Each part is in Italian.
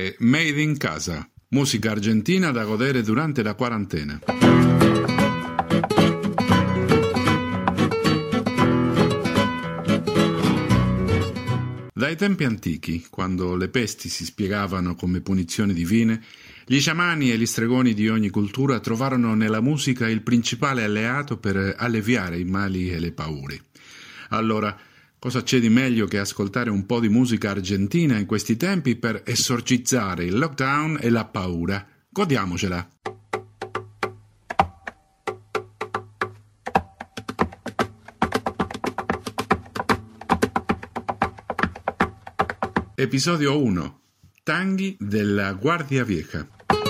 è Made in Casa, musica argentina da godere durante la quarantena. Dai tempi antichi, quando le pesti si spiegavano come punizioni divine, gli sciamani e gli stregoni di ogni cultura trovarono nella musica il principale alleato per alleviare i mali e le paure. Allora, cosa c'è di meglio che ascoltare un po' di musica argentina in questi tempi per esorcizzare il lockdown e la paura? Godiamocela! Episodio 1. Tanghi della Guardia Vieja.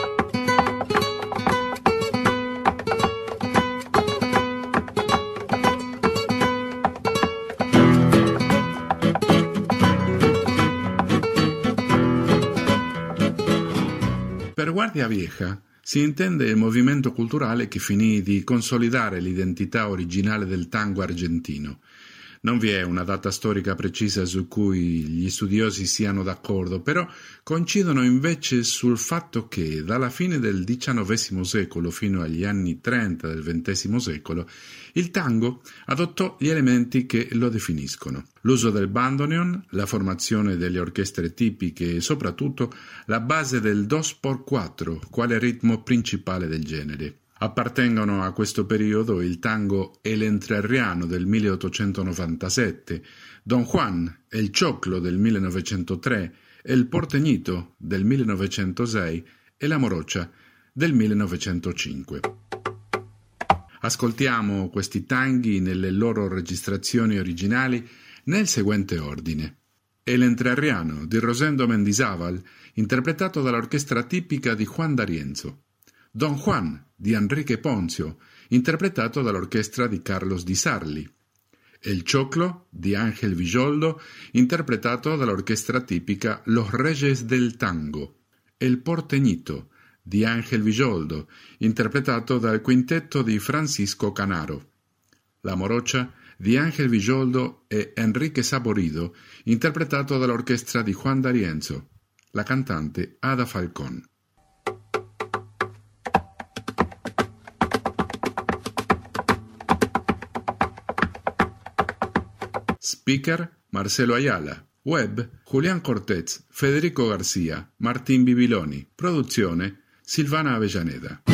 Per Guardia Vieja si intende il movimento culturale che finì di consolidare l'identità originale del tango argentino. Non vi è una data storica precisa su cui gli studiosi siano d'accordo, però coincidono invece sul fatto che dalla fine del XIX secolo fino agli anni 30 del XX secolo il tango adottò gli elementi che lo definiscono: l'uso del bandoneon, la formazione delle orchestre tipiche e soprattutto la base del 2x4 quale ritmo principale del genere. Appartengono a questo periodo il tango El Entrerriano del 1897, Don Juan e il Choclo del 1903, El Porteñito del 1906 e La Morocha del 1905. Ascoltiamo questi tanghi nelle loro registrazioni originali nel seguente ordine: El Entrerriano di Rosendo Mendizábal, interpretato dall'orchestra tipica di Juan D'Arienzo. Don Juan di Enrique Ponzio, interpretato dall'orchestra di Carlos Di Sarli. El Choclo di Ángel Villoldo, interpretato dall'orchestra tipica Los Reyes del Tango. El Porteñito di Ángel Villoldo, interpretato dal quintetto di Francisco Canaro. La Morocha di Ángel Villoldo e Enrique Saborido, interpretato dall'orchestra di Juan D'Arienzo. La cantante Ada Falcón. Speaker Marcelo Ayala. Web Julián Cortez, Federico García, Martín Bibiloni. Produzione Silvana Avellaneda.